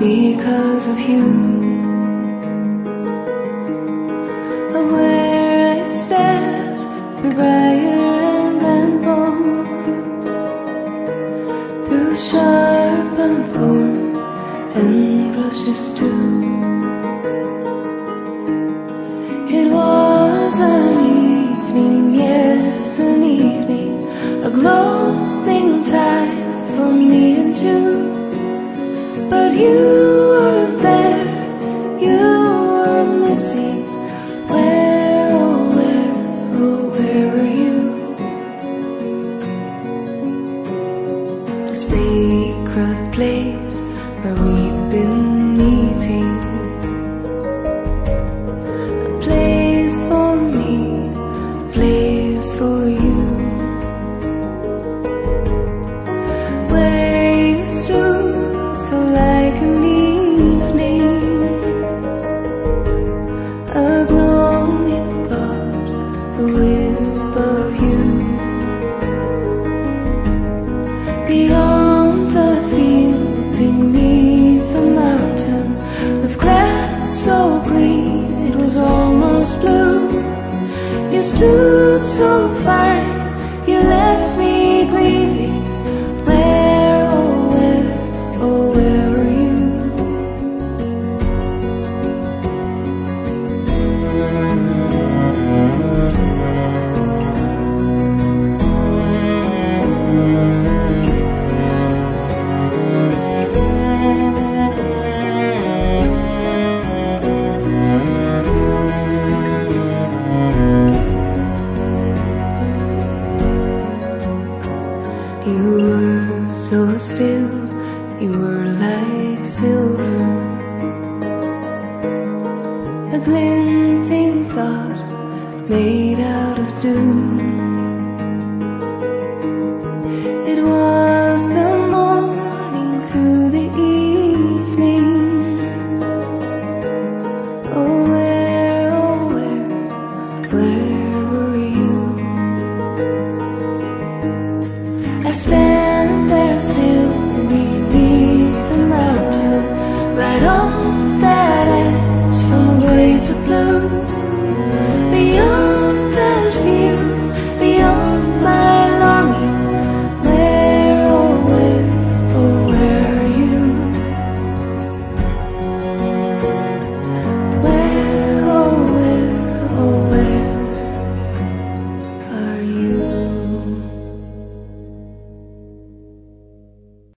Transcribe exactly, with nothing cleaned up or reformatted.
because of you. Where I stepped through briar and bramble, through sharp and thorn and rushes too. It was an evening, yes, an evening, a glowing time for me and you. But you weren't there, you were missing. Where, oh where, oh where were you? A sacred place where we've been meeting, a place for me, a place for you. Where you stood so like an evening, a glowing thought, a wisp of you. Beyond the field, beneath the mountain, with grass so green it was almost blue, you stood so fine.